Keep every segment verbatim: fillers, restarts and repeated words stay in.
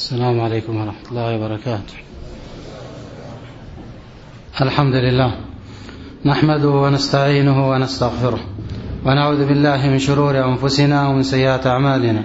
السلام عليكم ورحمة الله وبركاته. الحمد لله نحمده ونستعينه ونستغفره ونعوذ بالله من شرور أنفسنا ومن سيئات أعمالنا.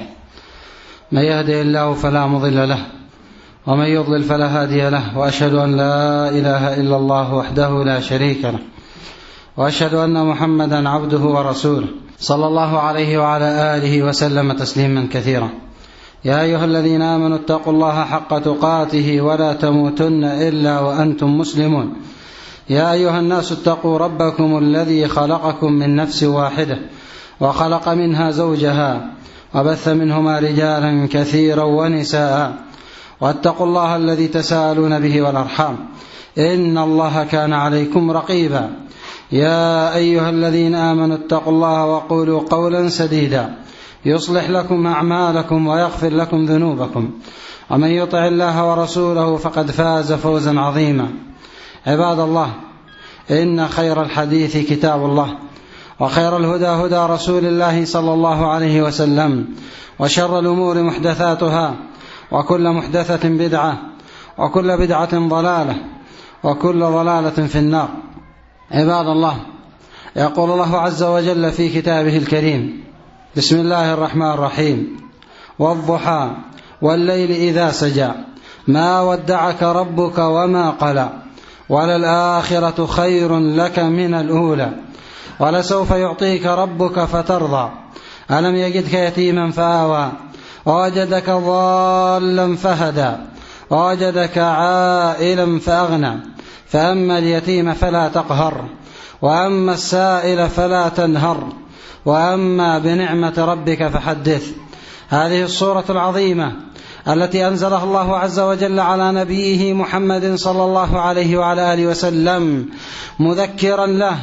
من يهده الله فلا مضل له ومن يضلل فلا هادي له، وأشهد أن لا إله إلا الله وحده لا شريك له، وأشهد أن محمدا عبده ورسوله صلى الله عليه وعلى آله وسلم تسليما كثيرا. يا أيها الذين آمنوا اتقوا الله حق تقاته ولا تموتن إلا وأنتم مسلمون. يا أيها الناس اتقوا ربكم الذي خلقكم من نفس واحدة وخلق منها زوجها وبث منهما رجالا كثيرا ونساء، واتقوا الله الذي تساءلون به والأرحام إن الله كان عليكم رقيبا. يا أيها الذين آمنوا اتقوا الله وقولوا قولا سديدا يصلح لكم أعمالكم ويغفر لكم ذنوبكم، ومن يطع الله ورسوله فقد فاز فوزا عظيما. عباد الله، إن خير الحديث كتاب الله، وخير الهدى هدى رسول الله صلى الله عليه وسلم، وشر الأمور محدثاتها، وكل محدثة بدعة، وكل بدعة ضلالة، وكل ضلالة في النار. عباد الله، يقول الله عز وجل في كتابه الكريم: بسم الله الرحمن الرحيم: والضحى والليل إذا سجى ما ودعك ربك وما قلى وللآخرة خير لك من الأولى ولسوف يعطيك ربك فترضى ألم يجدك يتيما فآوى ووجدك ضالا فهدى ووجدك عائلا فأغنى فأما اليتيم فلا تقهر وأما السائل فلا تنهر وأما بنعمة ربك فحدث. هذه السورة العظيمة التي أنزلها الله عز وجل على نبيه محمد صلى الله عليه وعلى آله وسلم مذكرا له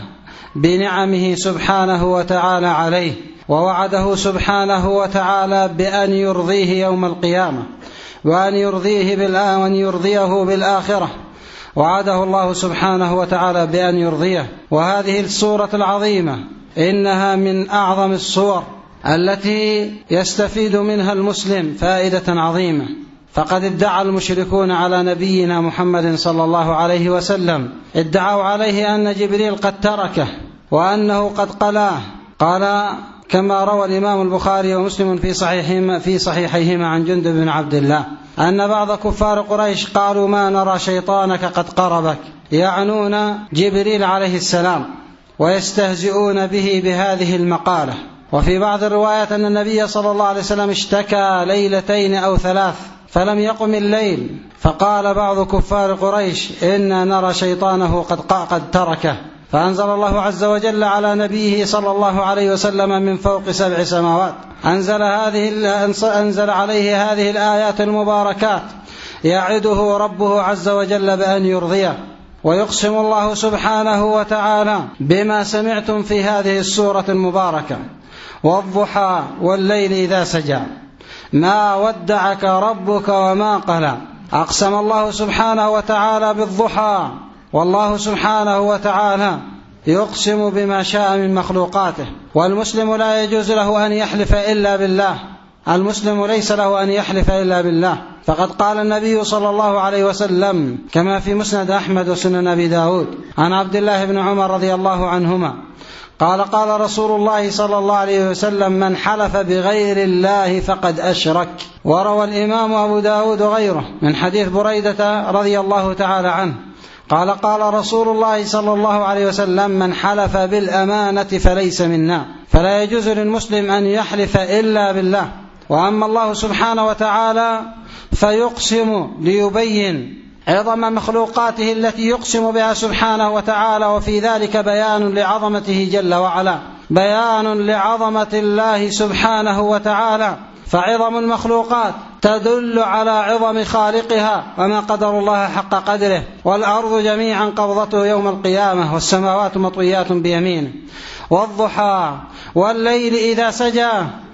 بنعمه سبحانه وتعالى عليه، ووعده سبحانه وتعالى بأن يرضيه يوم القيامة وأن يرضيه بالآخرة وأن يرضيه بالآخرة. وعده الله سبحانه وتعالى بأن يرضيه. وهذه السورة العظيمة إنها من أعظم الصور التي يستفيد منها المسلم فائدة عظيمة. فقد ادعى المشركون على نبينا محمد صلى الله عليه وسلم، ادعوا عليه أن جبريل قد تركه وأنه قد قلاه. قال كما روى الإمام البخاري ومسلم في صحيحهما في صحيحيهما عن جندب بن عبد الله أن بعض كفار قريش قالوا: ما نرى شيطانك قد قربك، يعنون جبريل عليه السلام، ويستهزئون به بهذه المقالة. وفي بعض الروايات أن النبي صلى الله عليه وسلم اشتكى ليلتين أو ثلاث فلم يقم الليل، فقال بعض كفار قريش: إنا نرى شيطانه قد قد تركه. فأنزل الله عز وجل على نبيه صلى الله عليه وسلم من فوق سبع سماوات أنزل, هذه أنزل عليه هذه الآيات المباركات يعده ربه عز وجل بأن يرضيه. ويقسم الله سبحانه وتعالى بما سمعتم في هذه السورة المباركة: والضحى والليل إذا سجى ما ودعك ربك وما قلى. أقسم الله سبحانه وتعالى بالضحى، والله سبحانه وتعالى يقسم بما شاء من مخلوقاته، والمسلم لا يجوز له أن يحلف إلا بالله. المسلم ليس له أن يحلف إلا بالله. فقد قال النبي صلى الله عليه وسلم كما في مسند أحمد وسنن أبي داود عن عبد الله بن عمر رضي الله عنهما قال: قال رسول الله صلى الله عليه وسلم: من حلف بغير الله فقد أشرك. وروى الإمام أبو داود وغيره من حديث بريدة رضي الله تعالى عنه قال: قال رسول الله صلى الله عليه وسلم: من حلف بالأمانة فليس منا. فلا يجوز للمسلم أن يحلف إلا بالله. وأما الله سبحانه وتعالى فيقسم ليبين عظم مخلوقاته التي يقسم بها سبحانه وتعالى، وفي ذلك بيان لعظمته جل وعلا، بيان لعظمة الله سبحانه وتعالى. فعظم المخلوقات تدل على عظم خالقها، وما قدر الله حق قدره. والأرض جميعا قبضته يوم القيامة، والسماوات مطويات بيمينه. والضحى والليل إذا سجى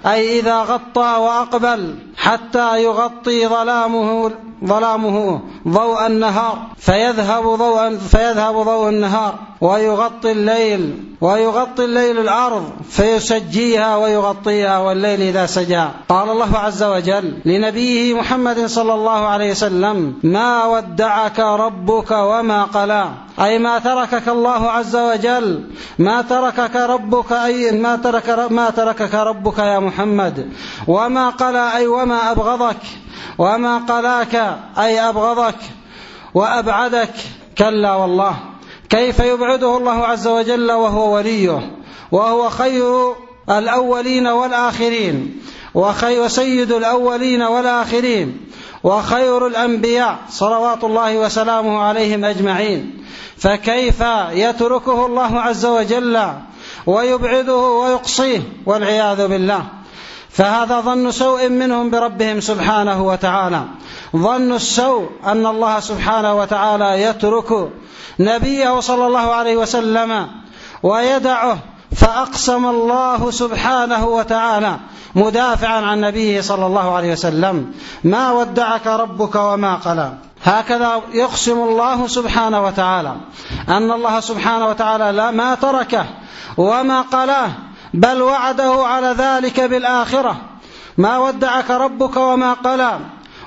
أي إذا غطى وأقبل حتى يغطي ظلامه ظلامه ضوء النهار فيذهب ضوء فيذهب ضوء النهار ويغطي الليل ويغطي الليل الأرض فيسجيها ويغطيها والليل إذا سجى. قال الله عز وجل لنبيه محمد صلى الله عليه وسلم: ما ودعك ربك وما قلى، أي ما تركك الله عز وجل، ما تركك ربك أي ما ترك ما تركك ربك يا محمد، وما قلى أي وما أبغضك، وما قلاك أي أبغضك وأبعدك. كلا والله، كيف يبعده الله عز وجل وهو وليه وهو خير الأولين والآخرين وسيد الأولين والآخرين وخير الأنبياء صلوات الله وسلامه عليهم أجمعين، فكيف يتركه الله عز وجل ويبعده ويقصيه والعياذ بالله؟ فهذا ظن سوء منهم بربهم سبحانه وتعالى، ظن السوء أن الله سبحانه وتعالى يترك نبيه صلى الله عليه وسلم ويدعه، فأقسم الله سبحانه وتعالى مدافعا عن نبيه صلى الله عليه وسلم: ما ودعك ربك وما قلى. هكذا يقسم الله سبحانه وتعالى أن الله سبحانه وتعالى لا ما تركه وما قلاه، بل وعده على ذلك بالآخرة: ما ودعك ربك وما قلى،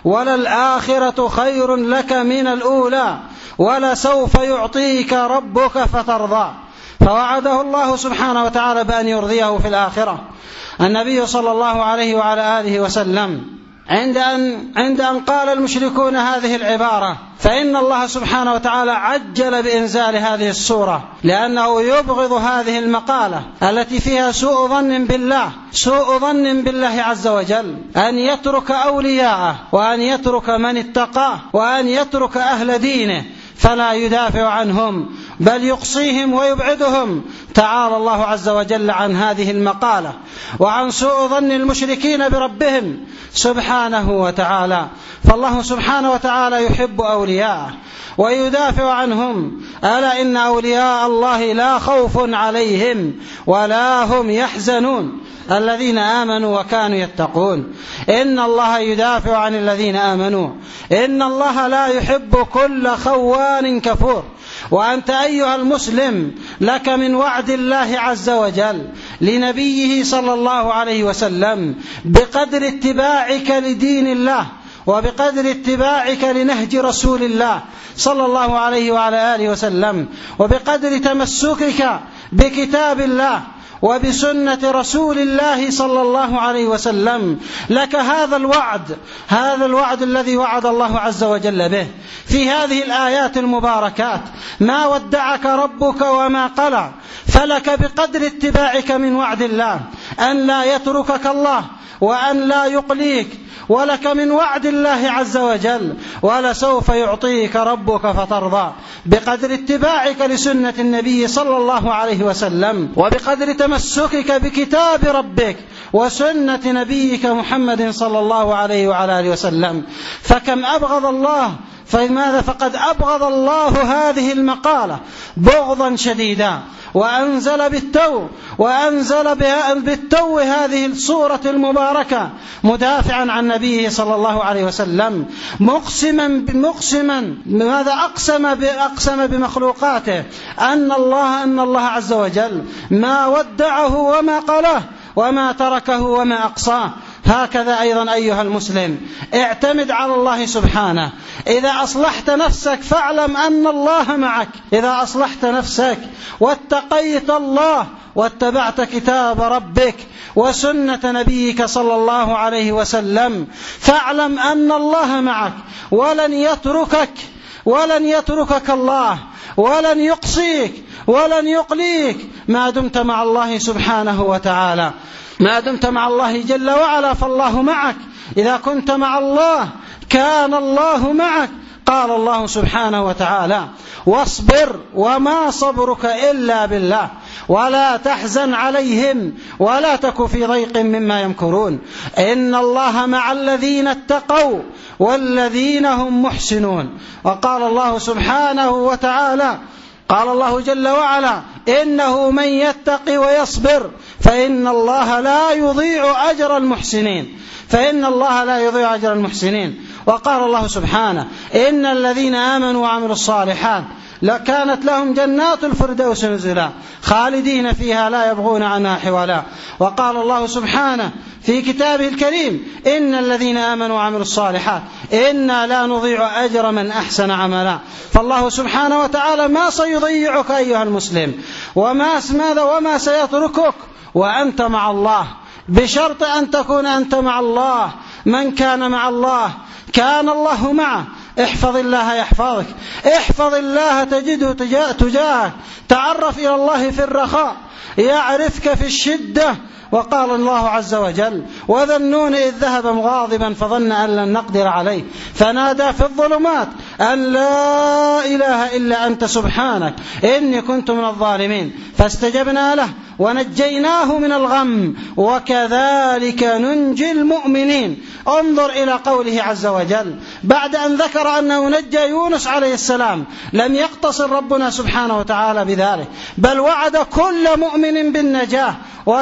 وللآخرة خير لك من الأولى، ولسوف يعطيك ربك فترضى. فوعده الله سبحانه وتعالى بأن يرضيه في الآخرة. النبي صلى الله عليه وعلى آله وسلم عند أن, عند أن قال المشركون هذه العبارة، فإن الله سبحانه وتعالى عجل بإنزال هذه السورة، لأنه يبغض هذه المقالة التي فيها سوء ظن بالله، سوء ظن بالله عز وجل، أن يترك أولياءه وأن يترك من اتقاه وأن يترك أهل دينه فلا يدافع عنهم بل يقصيهم ويبعدهم. تعالى الله عز وجل عن هذه المقالة وعن سوء ظن المشركين بربهم سبحانه وتعالى. فالله سبحانه وتعالى يحب أولياءه ويدافع عنهم: ألا إن أولياء الله لا خوف عليهم ولا هم يحزنون الذين آمنوا وكانوا يتقون. إن الله يدافع عن الذين آمنوا، إن الله لا يحب كل خوان كفور. وأنت أيها المسلم لك من وعد الله عز وجل لنبيه صلى الله عليه وسلم بقدر اتباعك لدين الله وبقدر اتباعك لنهج رسول الله صلى الله عليه وعلى آله وسلم وبقدر تمسكك بكتاب الله وبسنة رسول الله صلى الله عليه وسلم لك هذا الوعد، هذا الوعد الذي وعد الله عز وجل به في هذه الآيات المباركات: ما ودعك ربك وما قلى. فلك بقدر اتباعك من وعد الله أن لا يتركك الله وأن لا يقليك، ولك من وعد الله عز وجل: ولسوف يعطيك ربك فترضى. بقدر اتباعك لسنة النبي صلى الله عليه وسلم وبقدر تمسكك بكتاب ربك وسنة نبيك محمد صلى الله عليه وعلى آله وسلم. فكم أبغض الله، فلماذا؟ فقد أبغض الله هذه المقالة بغضا شديدا، وأنزل بالتو وأنزل بالتو هذه السورة المباركة مدافعا عن نبيه صلى الله عليه وسلم، مقسما مقسما ماذا؟ أقسم أقسم بمخلوقاته أن الله أن الله عز وجل ما ودعه وما قلاه وما تركه وما أقصاه. هكذا أيضا أيها المسلم اعتمد على الله سبحانه. إذا أصلحت نفسك فاعلم أن الله معك، إذا أصلحت نفسك واتقيت الله واتبعت كتاب ربك وسنة نبيك صلى الله عليه وسلم فاعلم أن الله معك، ولن يتركك ولن يتركك الله ولن يقصيك ولن يقليك ما دمت مع الله سبحانه وتعالى. ما دمت مع الله جل وعلا فالله معك. إذا كنت مع الله كان الله معك. قال الله سبحانه وتعالى: واصبر وما صبرك إلا بالله ولا تحزن عليهم ولا تك في ضيق مما يمكرون إن الله مع الذين اتقوا والذين هم محسنون. وقال الله سبحانه وتعالى: قال الله جل وعلا: إنه من يتق ويصبر فإن الله لا يضيع أجر المحسنين فإن الله لا يضيع أجر المحسنين. وقال الله سبحانه: إن الذين آمنوا وعملوا الصالحات لكانت لهم جنات الفردوس نزلا خالدين فيها لا يبغون عنها حولا. وقال الله سبحانه في كتابه الكريم: إن الذين آمنوا وعملوا الصالحات إنا لا نضيع أجر من أحسن عملا. فالله سبحانه وتعالى ما سيضيعك أيها المسلم، وما ماذا وما سيتركك وأنت مع الله، بشرط أن تكون أنت مع الله. من كان مع الله كان الله معه. احفظ الله يحفظك، احفظ الله تجده تجاهك، تعرف إلى الله في الرخاء يعرفك في الشدة. وقال الله عز وجل: وذا النون إذ ذهب مغاضبا فظن أن لن نقدر عليه فنادى في الظلمات أن لا إله إلا أنت سبحانك إني كنت من الظالمين فاستجبنا له ونجيناه من الغم وكذلك ننجي المؤمنين. انظر إلى قوله عز وجل بعد أن ذكر أنه نجى يونس عليه السلام، لم يقتصر ربنا سبحانه وتعالى بذلك، بل وعد كل مؤمن بالنجاة: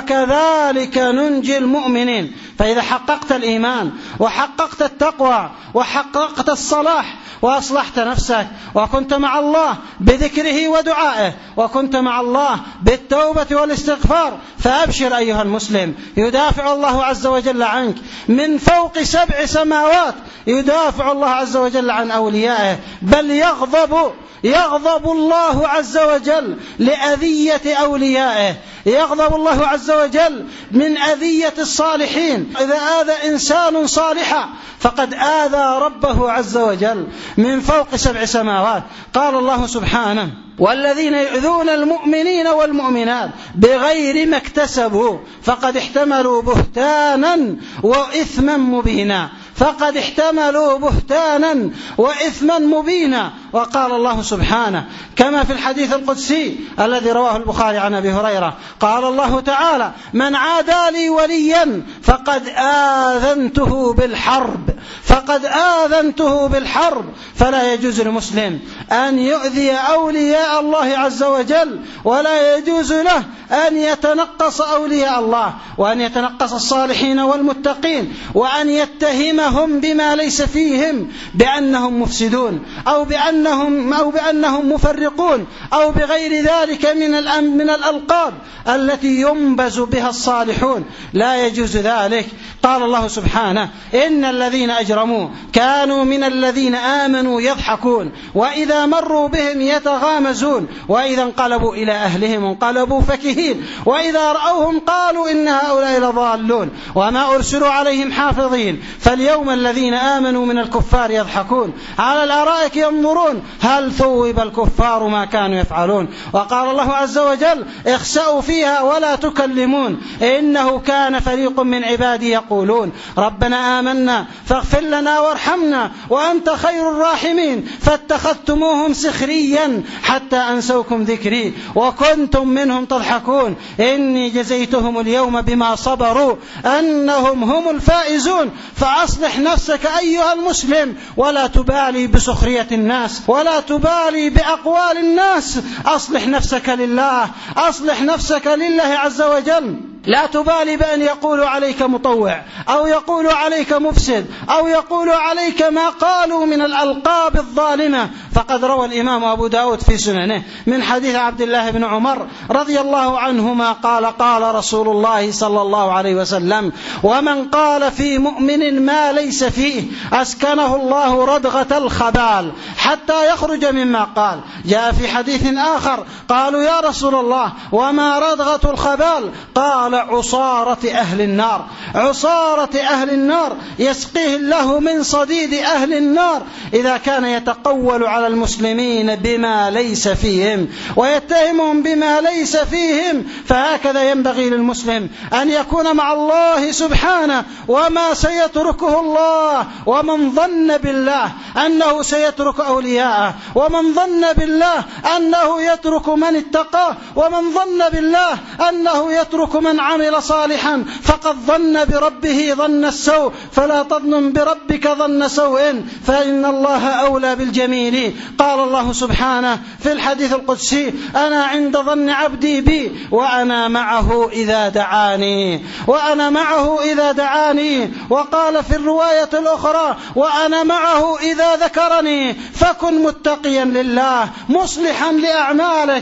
وكذلك ننجي المؤمنين. فإذا حققت الإيمان وحققت التقوى وحققت الصلاح وأصلحت نفسك وكنت مع الله بذكره ودعائه وكنت مع الله بالتوبة والاستغفار، فأبشر أيها المسلم، يدافع الله عز وجل عنك من فوق سبع سماوات، يدافع الله عز وجل عن أوليائه، بل يغضب يغضب الله عز وجل لأذية أوليائه، يغضب الله عز وجل من أذية الصالحين. إذا آذى إنسان صالحا فقد آذى ربه عز وجل من فوق سبع سماوات. قال الله سبحانه: والذين يؤذون المؤمنين والمؤمنات بغير ما اكتسبوا فقد احتملوا بهتانا وإثما مبينا فقد احتملوا بهتانا وإثما مبينا. وقال الله سبحانه كما في الحديث القدسي الذي رواه البخاري عن أبي هريرة، قال الله تعالى: من عادى لي وليا فقد آذنته بالحرب فقد آذنته بالحرب. فلا يجوز للمسلم أن يؤذي أولياء الله عز وجل، ولا يجوز له أن يتنقص أولياء الله وأن يتنقص الصالحين والمتقين وأن يتهمهم بما ليس فيهم بأنهم مفسدون أو بأنهم, أو بأنهم مفرقون أو بغير ذلك من من الألقاب التي ينبز بها الصالحون، لا يجوز ذلك. قال الله سبحانه: إن الذين أجرموا كانوا من الذين آمنوا يضحكون وإذا مروا بهم يتغامزون وإذا انقلبوا إلى أهلهم انقلبوا فكهين وإذا رأوهم قالوا إن هؤلاء لضالون وما أرسلوا عليهم حافظين. فاليوم الذين آمنوا من الكفار يضحكون على الأرائك ينظرون هل ثوب الكفار ما كانوا يفعلون. وقال الله عز وجل: اخسأوا فيها ولا تكلمون إنه كان فريق من عبادي يقولون ربنا آمنا فاغفر لنا وارحمنا وأنت خير الراحمين فاتخذتموهم سخريا حتى أنسوكم ذكري وكنتم منهم تضحكون إني جزيتهم اليوم بما صبروا أنهم هم الفائزون. فأصلح نفسك أيها المسلم ولا تبالي بسخرية الناس ولا تبالي بأقوال الناس، أصلح نفسك لله، أصلح نفسك لله عز وجل. لا تبالي بأن يقولوا عليك مطوع أو يقولوا عليك مفسد أو يقولوا عليك ما قالوا من الألقاب الظالمة. فقد روى الإمام أبو داود في سننه من حديث عبد الله بن عمر رضي الله عنهما قال: قال رسول الله صلى الله عليه وسلم: ومن قال في مؤمن ما ليس فيه أسكنه الله ردغة الخبال حتى يخرج مما قال. جاء في حديث آخر قالوا: يا رسول الله وما ردغة الخبال؟ قال: عصارة أهل النار. عصارة أهل النار يسقيه الله من صديد أهل النار إذا كان يتقول على المسلمين بما ليس فيهم ويتهمهم بما ليس فيهم. فهكذا ينبغي للمسلم أن يكون مع الله سبحانه وما سيتركه الله. ومن ظن بالله أنه سيترك أولياءه، ومن ظن بالله أنه يترك من اتقاه، ومن ظن بالله أنه يترك من عمل صالحا فقد ظن بربه ظن السوء، فلا تظن بربك ظن سوء فإن الله أولى بالجميل. قال الله سبحانه في الحديث القدسي: أنا عند ظن عبدي بي وأنا معه إذا دعاني، وأنا معه إذا دعاني. وقال في الرواية الأخرى: وأنا معه إذا ذكرني. فكن متقيا لله مصلحا لأعمالك،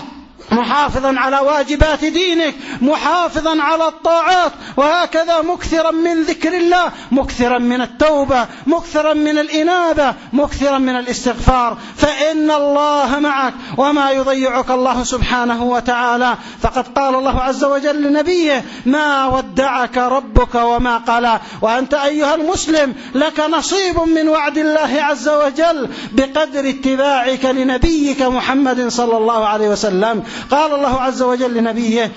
محافظا على واجبات دينك، محافظا على الطاعات، وهكذا مكثرا من ذكر الله، مكثرا من التوبة، مكثرا من الإنابة، مكثرا من الاستغفار، فإن الله معك وما يضيعك الله سبحانه وتعالى. فقد قال الله عز وجل لنبيه: ما ودعك ربك وما قلى. وأنت أيها المسلم لك نصيب من وعد الله عز وجل بقدر اتباعك لنبيك محمد صلى الله عليه وسلم. قال الله عز وجل لنبيه: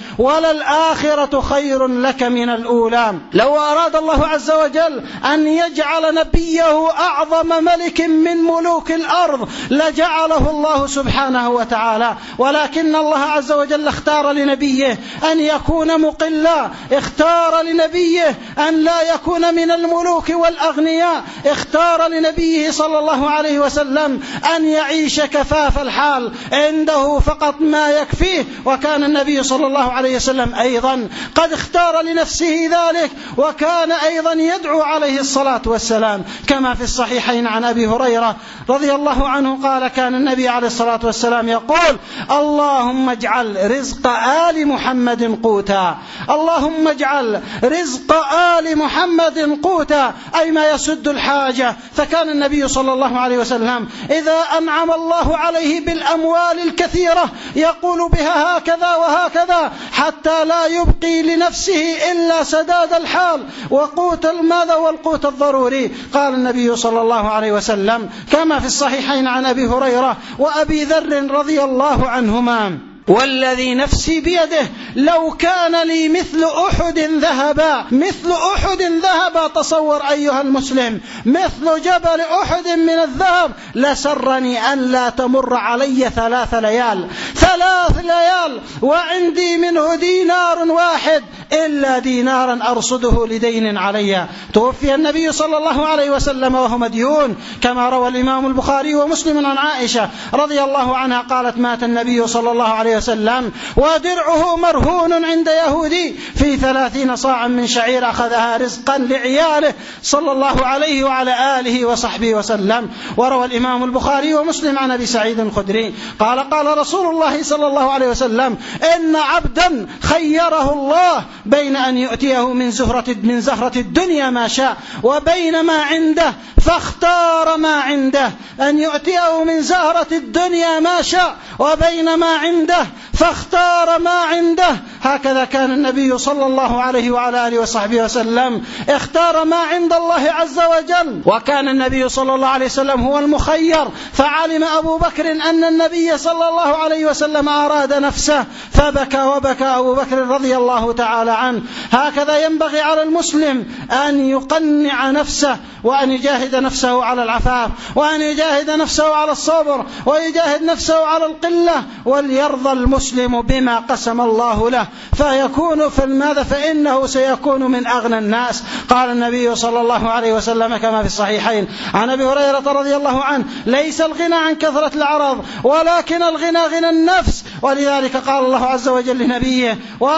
وللآخرة خير لك من الأولى. لو أراد الله عز وجل أن يجعل نبيه أعظم ملك من ملوك الأرض لجعله الله سبحانه وتعالى، ولكن الله عز وجل اختار لنبيه أن يكون مقلا، اختار لنبيه أن لا يكون من الملوك والأغنياء، اختار لنبيه صلى الله عليه وسلم أن يعيش كفاف الحال، عنده فقط ما يكفي فيه. وكان النبي صلى الله عليه وسلم أيضا قد اختار لنفسه ذلك، وكان أيضا يدعو عليه الصلاة والسلام كما في الصحيحين عن أبي هريرة رضي الله عنه قال: كان النبي عليه الصلاة والسلام يقول: اللهم اجعل رزق آل محمد قوتا، اللهم اجعل رزق آل محمد قوتا، أي ما يسد الحاجة. فكان النبي صلى الله عليه وسلم إذا أنعم الله عليه بالأموال الكثيرة يقول بها هكذا وهكذا حتى لا يبقي لنفسه إلا سداد الحال وقوت الماذا والقوت الضروري. قال النبي صلى الله عليه وسلم كما في الصحيحين عن أبي هريرة وأبي ذر رضي الله عنهما: والذي نفسي بيده لو كان لي مثل أحد ذهبا، مثل أحد ذهبا، تصور أيها المسلم، مثل جبل أحد من الذهب، لسرني أن لا تمر علي ثلاث ليال ثلاث ليال وعندي منه دينار واحد إلا دينارا أرصده لدين علي. توفي النبي صلى الله عليه وسلم وهو مديون، كما روى الإمام البخاري ومسلم عن عائشة رضي الله عنها قالت: مات النبي صلى الله عليه وسلم ودرعه مرهون عند يهودي في ثلاثين صاعا من شعير أخذها رزقا لعياله صلى الله عليه وعلى آله وصحبه وسلم. وروى الإمام البخاري ومسلم عن أبي سعيد الخدري قال: قال رسول الله صلى الله عليه وسلم: إن عبدا خيره الله بين أن يؤتيه من زهرة من زهرة الدنيا ما شاء وبين ما عنده فاختار ما عنده، أن يؤتيه من زهرة الدنيا ما شاء وبين ما عنده فاختار ما عنده. هكذا كان النبي صلى الله عليه وعلى آله وصحبه وسلم، اختار ما عند الله عز وجل. وكان النبي صلى الله عليه وسلم هو المخير، فعلم أبو بكر أن النبي صلى الله عليه وسلم أراد نفسه فبكى وبكى أبو بكر رضي الله تعالى عنه. هكذا ينبغي على المسلم أن يقنع نفسه وأن يجاهد نفسه على العفاف، وأن يجاهد نفسه على الصبر، ويجاهد نفسه على القلة، وليرضى المسلم بما قسم الله له فيكون في ماذا فإنه سيكون من أغنى الناس. قال النبي صلى الله عليه وسلم كما في الصحيحين عن أبي هريرة رضي الله عنه: ليس الغنى عن كثرة العرض ولكن الغنى غنى النفس. ولذلك قال الله عز وجل لنبيه: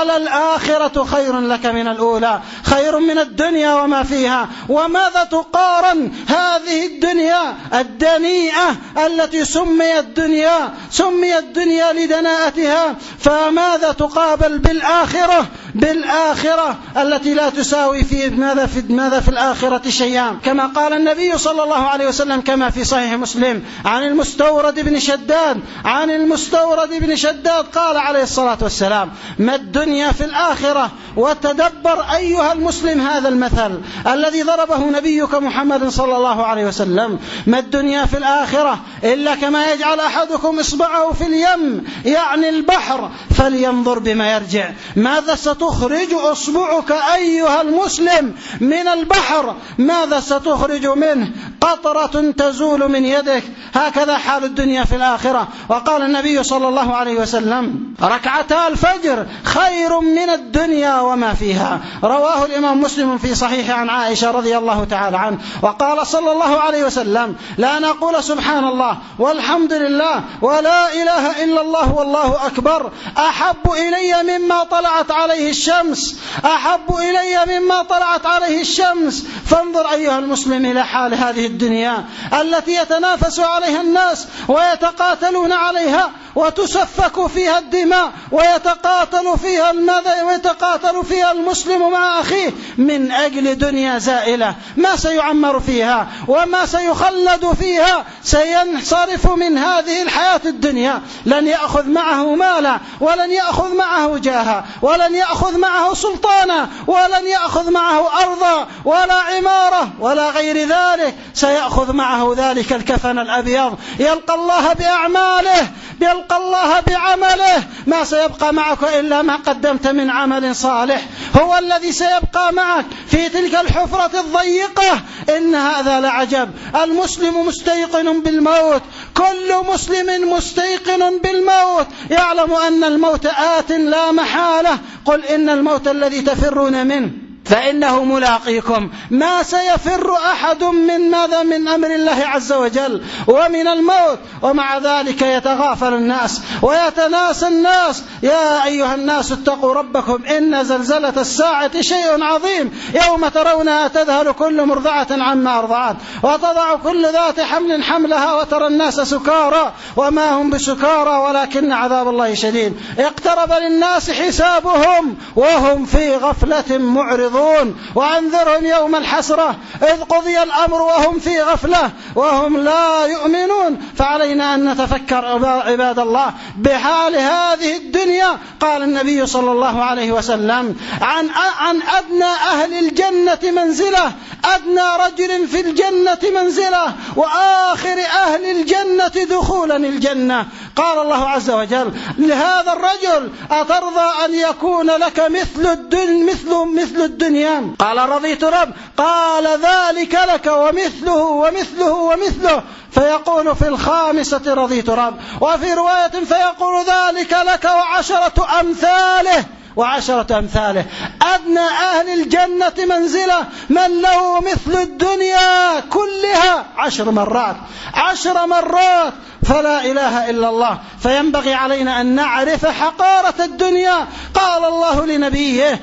وللآخرة خير لك من الأولى، خير من الدنيا وما فيها. وماذا تقارن هذه الدنيا الدنيئة التي سميت دنيا سميت الدنيا لدناءتها، فماذا تقابل بالآخرة بالآخرة التي لا تساوي في ماذا في ماذا في الآخرة شيئا. كما قال النبي صلى الله عليه وسلم كما في صحيح مسلم عن المستورد بن شداد عن المستورد بن شداد قال عليه الصلاة والسلام: ما الدنيا في الآخرة. وتدبر أيها المسلم هذا المثل الذي ضربه نبيك محمد صلى الله عليه وسلم: ما الدنيا في الآخرة إلا كما يجعل أحدكم إصبعه في اليم، يعني البحر، فلينظر بما يرجع. ماذا ستقابل ستخرج أصبعك أيها المسلم من البحر ماذا ستخرج منه؟ قطرة تزول من يدك. هكذا حال الدنيا في الآخرة. وقال النبي صلى الله عليه وسلم ركعتا الفجر خير من الدنيا وما فيها. رواه الإمام مسلم في صحيح عن عائشة رضي الله تعالى عنه. وقال صلى الله عليه وسلم لا نقول سبحان الله والحمد لله ولا إله إلا الله والله أكبر أحب إلي مما طلعت عليه الشمس، أحب إلي مما طلعت عليه الشمس. فانظر أيها المسلم إلى حال هذه الدنيا التي يتنافس عليها الناس ويتقاتلون عليها وتسفك فيها الدماء ويتقاتل فيها المذى ويتقاتل فيها المسلم مع أخيه من أجل دنيا زائلة ما سيعمر فيها وما سيخلد فيها، سينصرف من هذه الحياة الدنيا، لن يأخذ معه مالا ولن يأخذ معه جاها ولن يأخذ معه سلطانا ولن يأخذ معه أرضا ولا عمارة ولا غير ذلك، سيأخذ معه ذلك الكفن الأبيض يلقى الله بأعماله يلقى الله بعمله. ما سيبقى معك إلا ما قدمت من عمل صالح، هو الذي سيبقى معك في تلك الحفرة الضيقة. إن هذا لعجب. المسلم مستيقن بالموت، كل مسلم مستيقن بالموت، يعلم أن الموت آت لا محالة. قل إن الموت الذي تفرون منه فإنه ملاقيكم. ما سيفر أحد من ماذا؟ من أمر الله عز وجل ومن الموت. ومع ذلك يتغافل الناس ويتناسى الناس. يا أيها الناس اتقوا ربكم إن زلزلة الساعة شيء عظيم يوم ترونها تذهل كل مرضعة عما أرضعت وتضع كل ذات حمل حملها وترى الناس سكارى وما هم بسكارى ولكن عذاب الله شديد. اقترب للناس حسابهم وهم في غفلة معرضون. وأنذرهم يوم الحسرة إذ قضي الأمر وهم في غفلة وهم لا يؤمنون. فعلينا أن نتفكر عباد الله بحال هذه الدنيا. قال النبي صلى الله عليه وسلم عن عن أدنى أهل الجنة منزلة، أدنى رجل في الجنة منزلة وآخر أهل الجنة دخولا الجنة. قال الله عز وجل لهذا الرجل أترضى أن يكون لك مثل الدنيا مثل مثل الدنيا؟ قال رضيت رب. قال ذلك لك ومثله ومثله ومثله. فيقول في الخامسة رضيت رب. وفي رواية فيقول ذلك لك وعشرة أمثاله وعشرة أمثاله. أدنى أهل الجنة منزلة من له مثل الدنيا كلها عشر مرات عشر مرات. فلا إله إلا الله. فينبغي علينا أن نعرف حقارة الدنيا. قال الله لنبيه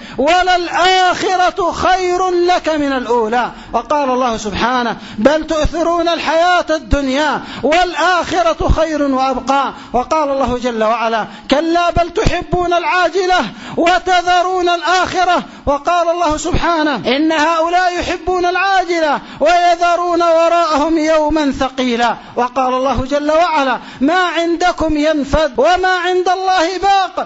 وللآخرة خير لك من الأولى. وقال الله سبحانه بل تؤثرون الحياة الدنيا والآخرة خير وأبقى. وقال الله جل وعلا كلا بل تحبون العاجلة وتذرون الآخرة. وقال الله سبحانه إن هؤلاء يحبون العاجلة ويذرون وراءهم يوما ثقيلا. وقال الله جل وعلا ما عندكم ينفد وما عند الله باق.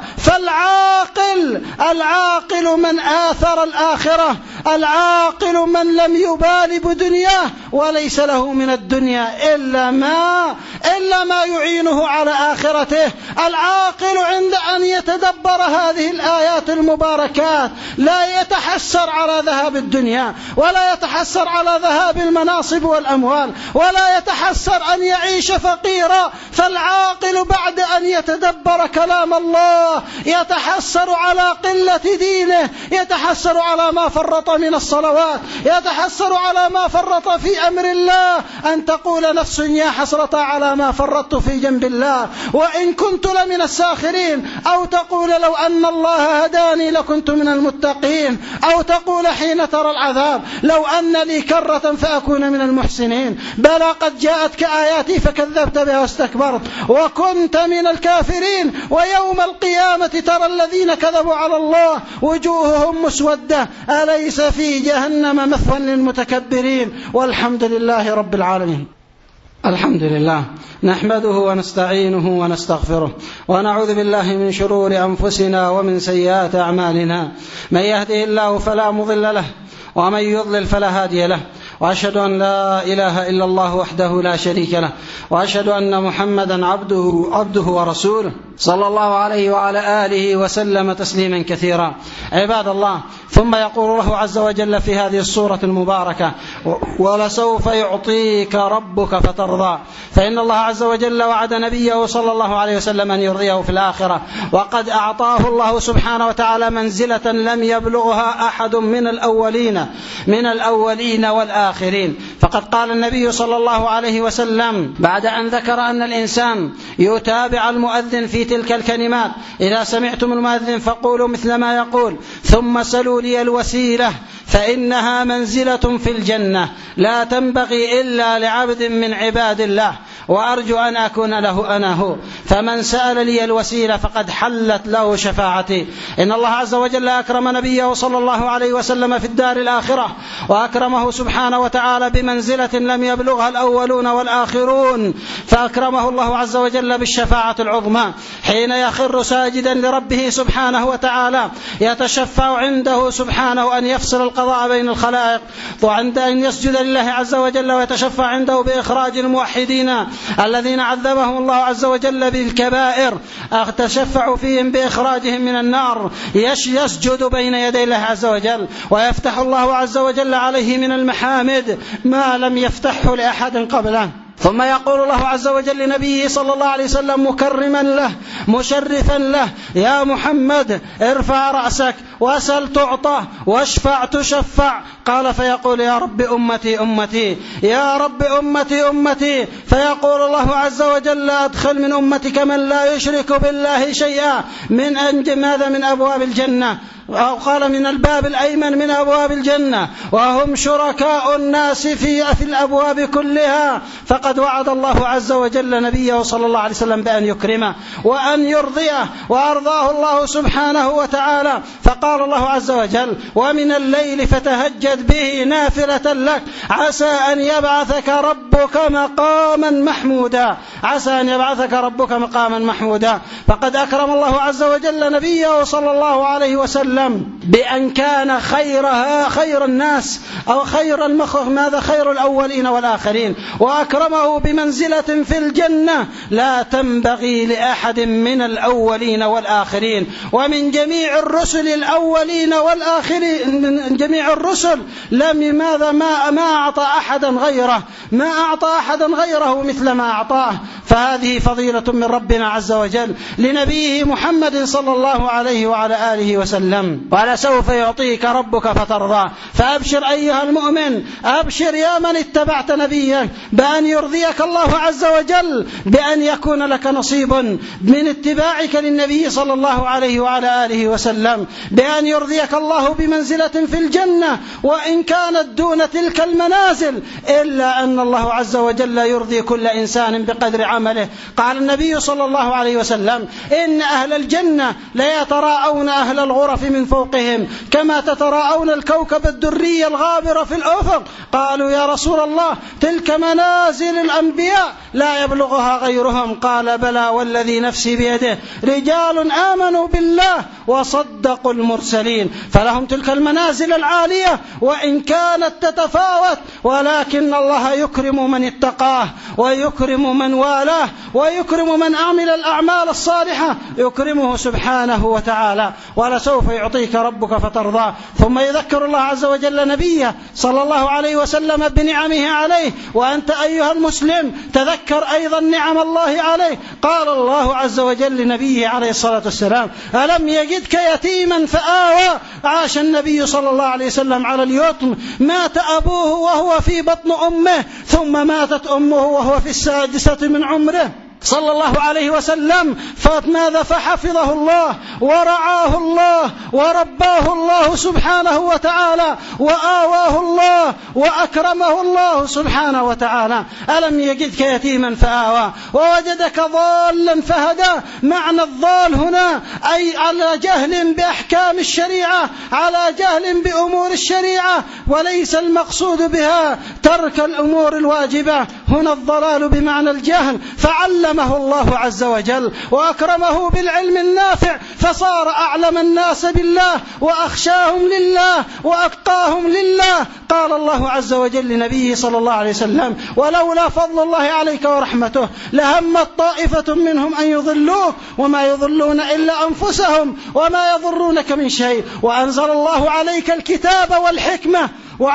فالعاقل العاقل من آثر الآخرة، العاقل من لم يبال بدنياه وليس له من الدنيا إلا ما إلا ما يعينه على آخرته. العاقل عند أن يتدبر هذه الآيات المباركات لا يتحسر على ذهاب الدنيا ولا يتحسر على ذهاب المناصب والأموال ولا يتحسر أن يعيش فقيرا. فالعاقل بعد أن يتدبر كلام الله يتحسر على قلة دينه، يتحسر على ما فرط من الصلوات، يتحسر على ما فرط في أمر الله. أن تقول نفس يا حسرة على ما فرطت في جنب الله وإن كنت لمن الساخرين، أو تقول لو أن الله هداني لكنت من المتقين، أو تقول حين ترى العذاب لو أن لي كرة فأكون من المحسنين. بلى قد جاءتك آياتي فكذبت بها واستكبرت وكنت من الكافرين. ويوم القيامة ترى الذين كذبوا على الله وجوههم مسودة أليس في جهنم مثوى للمتكبرين. والحمد لله رب العالمين. الحمد لله نحمده ونستعينه ونستغفره ونعوذ بالله من شرور أنفسنا ومن سيئات أعمالنا. من يهده الله فلا مضل له ومن يضلل فلا هادي له، وأشهد أن لا إله إلا الله وحده لا شريك له، وأشهد أن محمدا عبده, عبده ورسوله صلى الله عليه وعلى آله وسلم تسليما كثيرا. عباد الله، ثم يقول الله عز وجل في هذه السورة المباركة: ولسوف يعطيك ربك فترضى. فإن الله عز وجل وعد نبيه صلى الله عليه وسلم أن يرضيه في الآخرة، وقد أعطاه الله سبحانه وتعالى منزلة لم يبلغها أحد من الأولين من الأولين والآخرين. فقد قال النبي صلى الله عليه وسلم بعد أن ذكر أن الإنسان يتابع المؤذن في تلك الكلمات: إذا سمعتم المؤذن فقولوا مثل ما يقول، ثم سلوا لي الوسيلة فإنها منزلة في الجنة لا تنبغي إلا لعبد من عباد الله، وأرجو أن أكون له أنا هو، فمن سأل لي الوسيلة فقد حلت له شفاعتي. إن الله عز وجل أكرم نبيه صلى الله عليه وسلم في الدار الآخرة، وأكرمه سبحانه وتعالى بمنزلة لم يبلغها الأولون والآخرون، فأكرمه الله عز وجل بالشفاعة العظمى حين يخر ساجدا لربه سبحانه وتعالى يتشفع عنده سبحانه أن يفصل القضاء بين الخلائق، وعند أن يسجد لله عز وجل ويتشفع عنده بإخراج الموحدين الذين عذبهم الله عز وجل بالكبائر، أتشفع فيهم بإخراجهم من النار، يسجد بين يدي الله عز وجل ويفتح الله عز وجل عليه من المحامد ما لم يفتحه لأحد قبله. ثم يقول الله عز وجل لنبيه صلى الله عليه وسلم مكرما له مشرفا له: يا محمد ارفع رأسك واسأل تعطى واشفع تشفع. قال فيقول: يا رب أمتي أمتي، يا رب أمتي أمتي، فيقول الله عز وجل: أدخل من أمتك من لا يشرك بالله شيئا من أنجم ماذا من أبواب الجنة، أو قال من الباب الأيمن من أبواب الجنة، وهم شركاء الناس في, في الأبواب كلها. فقد وعد الله عز وجل نبيه صلى الله عليه وسلم بأن يكرمه وأن يرضيه، وأرضاه الله سبحانه وتعالى. فقال الله عز وجل: ومن الليل فتهجد به نافلة لك عسى أن يبعثك ربك مقاما محمودا، عسى أن يبعثك ربك مقاما محمودا. فقد أكرم الله عز وجل نبيه صلى الله عليه وسلم بأن كان خيرها خير الناس أو خير المخلوق ماذا خير الأولين والآخرين، وأكرمه بمنزلة في الجنة لا تنبغي لأحد من الأولين والآخرين. ومن جميع الرسل الأولين والآخرين، من جميع الرسل لم ماذا ما ما أعطى أحدا غيره ما أعطى أحدا غيره مثل ما أعطاه. فهذه فضيلة من ربنا عز وجل لنبيه محمد صلى الله عليه وعلى آله وسلم. ولسوف يعطيك ربك فترضى. فأبشر أيها المؤمن، أبشر يا من اتبعت نبيك بأن يرضيك الله عز وجل، بأن يكون لك نصيب من اتباعك للنبي صلى الله عليه وعلى آله وسلم، بأن يرضيك الله بمنزلة في الجنة وإن كانت دون تلك المنازل، إلا أن الله عز وجل يرضي كل إنسان بقدر عمله. قال النبي صلى الله عليه وسلم: إن أهل الجنة ليتراءون أهل الغرف من فوقهم كما تتراءون الكوكب الدري الغابر في الأفق. قالوا: يا رسول الله، تلك منازل الأنبياء لا يبلغها غيرهم. قال: بلى والذي نفسي بيده، رجال آمنوا بالله وصدقوا المرسلين. فلهم تلك المنازل العالية وإن كانت تتفاوت، ولكن الله يكرم من اتقاه ويكرم من والاه ويكرم من عمل الأعمال الصالحة، يكرمه سبحانه وتعالى. ولسوف يعطيك ربك فترضى. ثم يذكر الله عز وجل نبيه صلى الله عليه وسلم بنعمه عليه. وأنت أيها المسلم تذكر أيضا نعم الله عليه. قال الله عز وجل لنبيه عليه الصلاة والسلام: ألم يجدك يتيما فآوى. عاش النبي صلى الله عليه وسلم على اليتم، مات أبوه وهو في بطن أمه، ثم ماتت أمه وهو في السادسة من عمره صلى الله عليه وسلم. فماذا فحفظه الله ورعاه الله ورباه الله سبحانه وتعالى، وآواه الله وأكرمه الله سبحانه وتعالى. ألم يجدك يتيما فآوى ووجدك ضالا فهدى. معنى الضال هنا أي على جهل بأحكام الشريعة، على جهل بأمور الشريعة، وليس المقصود بها ترك الأمور الواجبة. هنا الضلال بمعنى الجهل، فعلمه الله عز وجل وأكرمه بالعلم النافع، فصار أعلم الناس بالله وأخشاهم لله وأتقاهم لله. قال الله عز وجل لنبيه صلى الله عليه وسلم: ولولا فضل الله عليك ورحمته لهمت طائفة منهم أن يضلوك وما يضلون إلا أنفسهم وما يضرونك من شيء، وأنزل الله عليك الكتاب والحكمة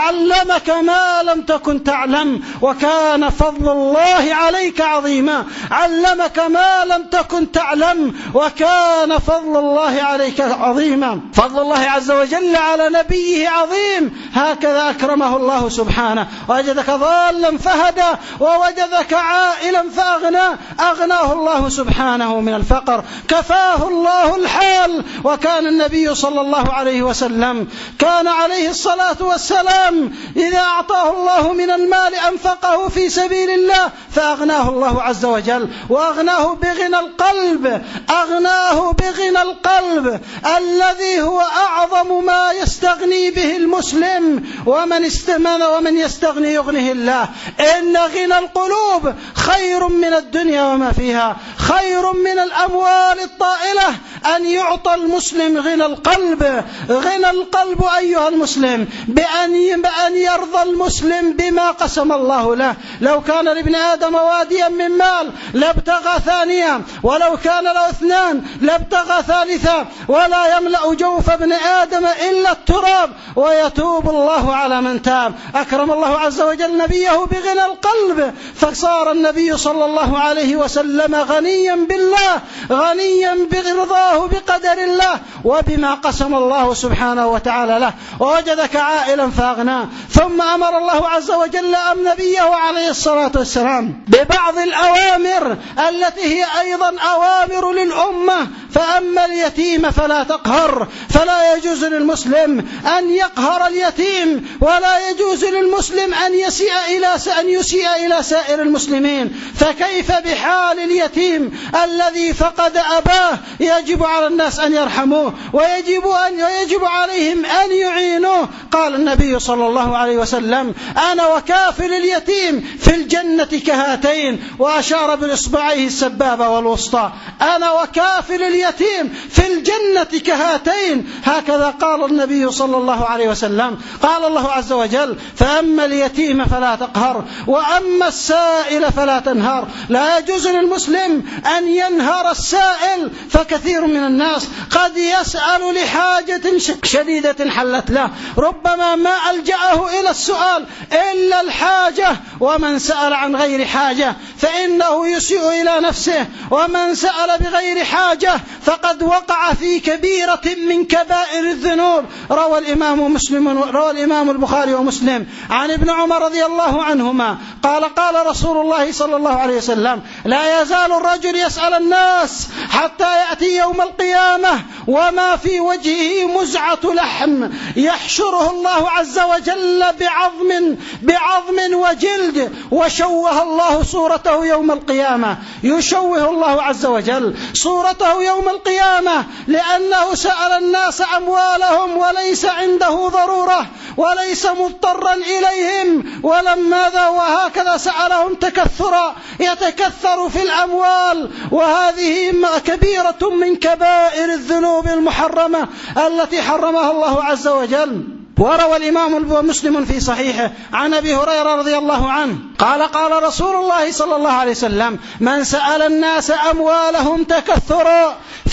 وعلمك ما لم تكن تعلم وكان فضل الله عليك عظيما. علمك ما لم تكن تعلم وكان فضل الله عليك عظيما. فضل الله عز وجل على نبيه عظيم، هكذا أكرمه الله سبحانه. وجدك ضالا فهدى ووجدك عائلا فأغنى، أغناه الله سبحانه من الفقر، كفاه الله الحال. وكان النبي صلى الله عليه وسلم كان عليه الصلاة والسلام إذا أعطاه الله من المال أنفقه في سبيل الله فأغناه الله عز وجل، وأغناه بغنى القلب، أغناه بغنى القلب الذي هو أعظم ما يستغني به المسلم، ومن استمن ومن يستغني يغنيه الله. إن غنى القلوب خير من الدنيا وما فيها، خير من الأموال الطائلة أن يعطى المسلم غنى القلب. غنى القلب أيها المسلم بأن بأن يرضى المسلم بما قسم الله له. لو كان لابن آدم واديا من مال لابتغى ثانيا، ولو كان له اثنان لابتغى ثالثا، ولا يملأ جوف ابن آدم إلا التراب ويتوب الله على من تاب. أكرم الله عز وجل نبيه بغنى القلب، فصار النبي صلى الله عليه وسلم غنيا بالله، غنيا برضاه بقدر الله وبما قسم الله سبحانه وتعالى له. ووجدك عائلا فأغناه. ثم أمر الله عز وجل أم نبيه عليه الصلاة والسلام ببعض الأوامر التي هي أيضا أوامر للأمة. فأما اليتيم فلا تقهر، فلا يجوز للمسلم أن يقهر اليتيم، ولا يجوز للمسلم أن يسيء إلى أن يسيء إلى سائر المسلمين. فكيف بحال اليتيم الذي فقد أباه؟ يجب على الناس أن يرحموه، ويجب أن يجب عليهم أن يعينوه. قال النبي صلى الله عليه وسلم: أنا وكافل اليتيم في الجنة كهاتين، وأشار بإصبعيه السبابة والوسطى. أنا وكافل اليتيم في الجنة كهاتين، هكذا قال النبي صلى الله عليه وسلم. قال الله عز وجل: فأما اليتيم فلا تقهر وأما السائل فلا تنهر. لا يجوز للمسلم أن ينهر السائل، فكثير من الناس قد يسأل لحاجة شديدة حلت له، ربما ما ألجأه إلى السؤال إلا الحاجة. ومن سأل عن غير حاجة فإنه يسيء إلى نفسه، ومن سأل بغير حاجة فقد وقع في كبيرة من كبائر الذنوب. روى الإمام مسلم روى الإمام البخاري ومسلم عن ابن عمر رضي الله عنهما قال: قال رسول الله صلى الله عليه وسلم: لا يزال الرجل يسأل الناس حتى يأتي يوم القيامة وما في وجهه مزعة لحم يحشره الله عز وجل بعظم بعظم وجلد، وشوه الله صورته يوم القيامة. يشوه الله عز وجل صورته يوم القيامة لأنه سأل الناس أموالهم وليس عنده ضرورة وليس مضطرا إليهم، ولما ذا وهكذا سألهم تكثرا، يتكثر في الأموال. وهذه كبيرة من كبائر الذنوب المحرمة التي حرمها الله عز وجل. وروى الإمام مسلم في صحيحه عن أبي هريرة رضي الله عنه قال: قال رسول الله صلى الله عليه وسلم: من سأل الناس أموالهم تكثرا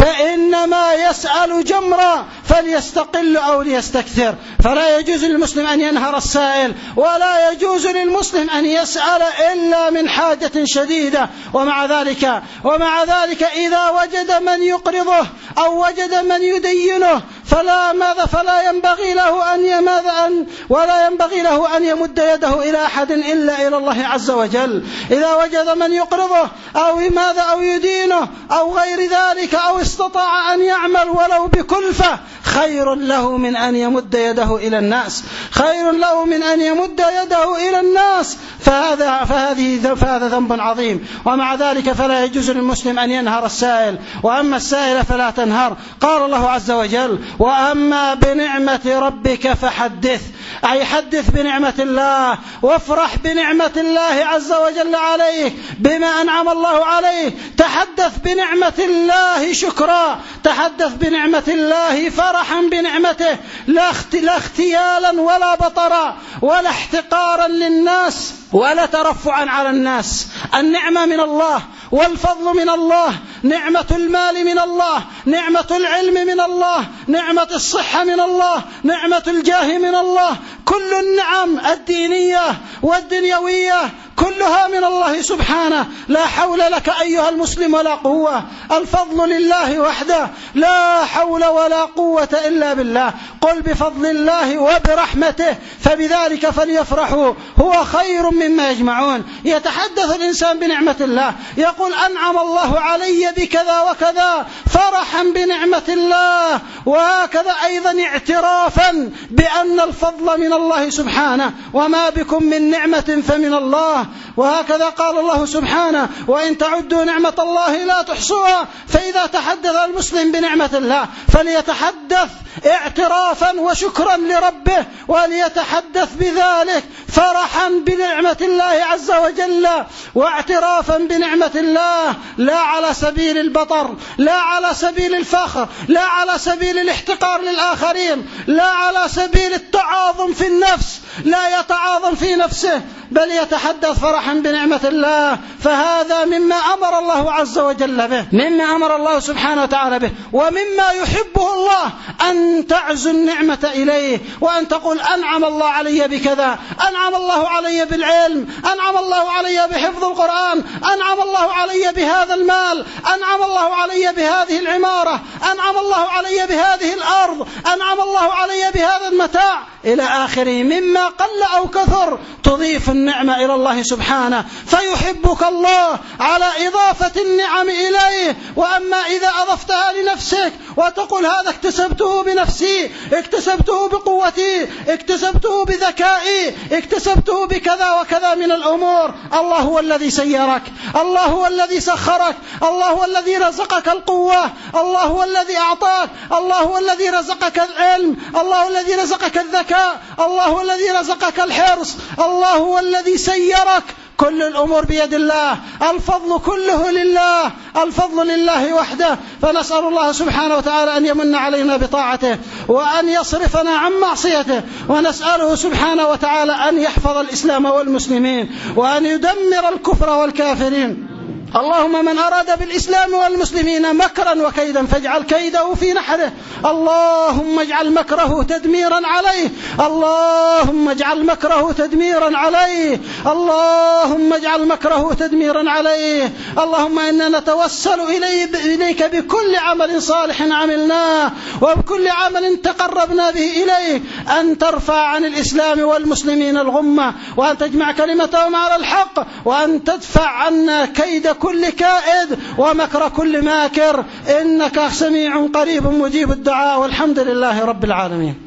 فإنما يسأل جمرا فليستقل أو ليستكثر. فلا يجوز للمسلم أن ينهر السائل، ولا يجوز للمسلم أن يسأل إلا من حاجة شديدة. ومع ذلك ومع ذلك إذا وجد من يقرضه أو وجد من يدينه فلا ماذا فلا ينبغي له أن ماذا أن ولا ينبغي له أن يمد يده إلى أحد إلا إلى الله عز وجل. إذا وجد من يقرضه أو ماذا أو يدينه أو غير ذلك، أو استطاع أن يعمل ولو بكلفة خير له من أن يمد يده إلى الناس، خير له من أن يمد يده إلى الناس، فهذا, فهذه فهذا ذنب عظيم. ومع ذلك فلا يجوز للمسلم أن ينهر السائل، وأما السائل فلا تنهر. قال الله عز وجل: وأما بنعمة ربك فحدث، أي حدث بنعمة الله، وافرح بنعمة الله عز وجل عليك بما أنعم الله عليه. تحدث بنعمة الله شكرا، تحدث بنعمة الله فرحا بنعمته، لا اختيالا ولا بطرا ولا احتقارا للناس ولا ترفعا على الناس. النعمة من الله والفضل من الله، نعمة المال من الله، نعمة العلم من الله، نعمة الصحة من الله، نعمة الجاه من الله. كل النعم الدينية والدنيوية كلها من الله سبحانه. لا حول لك أيها المسلم ولا قوة، الفضل لله وحده، لا حول ولا قوة إلا بالله. قل بفضل الله وبرحمته فبذلك فليفرحوا هو خير مما يجمعون. يتحدث الإنسان بنعمة الله، يقول: أنعم الله علي بكذا وكذا، فرحا بنعمة الله، وهكذا أيضا اعترافا بأن الفضل من الله سبحانه، وما بكم من نعمة فمن الله. وهكذا قال الله سبحانه: وإن تعدوا نعمة الله لا تحصوها. فإذا تحدث المسلم بنعمة الله فليتحدث اعترافا وشكرا لربه، وليتحدث بذلك فرحا بنعمة الله عز وجل واعترافا بنعمة الله، لا على سبيل البطر، لا على سبيل الفخر، لا على سبيل الاحتقار للآخرين، لا على سبيل التعاظم في النفس، لا يتعاظم في نفسه، بل يتحدث فرحا بنعمة الله. فهذا مما أمر الله عز وجل به، مما أمر الله سبحانه وتعالى به، ومما يحبه الله أن تعزو النعمة إليه، وأن تقول: أنعم الله علي بكذا، أنعم الله علي بالعلم، أنعم الله علي بحفظ القرآن، أنعم الله علي بهذا المال، أنعم الله علي بهذه العمارة، أنعم الله علي بهذه الأرض، أنعم الله علي بهذا المتاع، إلى آخره، مما قل أو كثر تضيف النعمة إلى الله سبحانه، فيحبك الله على إضافة النعم إليه. وأما إذا أضفتها لنفسك وتقول: هذا اكتسبته بنفسي، اكتسبته بقوتي، اكتسبته بذكائي، اكتسبته بكذا وكذا من الأمور، الله هو الذي سيرك، الله هو الذي سخرك، الله هو الذي رزقك القوة، الله هو الذي أعطاك، الله هو الذي رزقك العلم، الله هو الذي رزقك الذكاء، الله هو الذي رزقك الحرص، الله هو الذي سيرك. كل الأمور بيد الله، الفضل كله لله، الفضل لله وحده. فنسأل الله سبحانه وتعالى أن يمن علينا بطاعته، وأن يصرفنا عن معصيته، ونسأله سبحانه وتعالى أن يحفظ الإسلام والمسلمين، وأن يدمر الكفر والكافرين. اللهم من أراد بالإسلام والمسلمين مكرا وكيدا فاجعل كيده في نحره، اللهم اجعل مكره تدميرا عليه، اللهم اجعل مكره تدميرا عليه، اللهم اجعل مكره تدميرا عليه. اللهم إنا نتوسل إليك بكل عمل صالح عملناه وبكل عمل تقربنا به إليك، أن ترفع عن الإسلام والمسلمين الغمة، وأن تجمع كلمتهم على الحق، وأن تدفع عنا كيد كل كائد ومكر كل ماكر، إنك سميع قريب مجيب الدعاء، والحمد لله رب العالمين.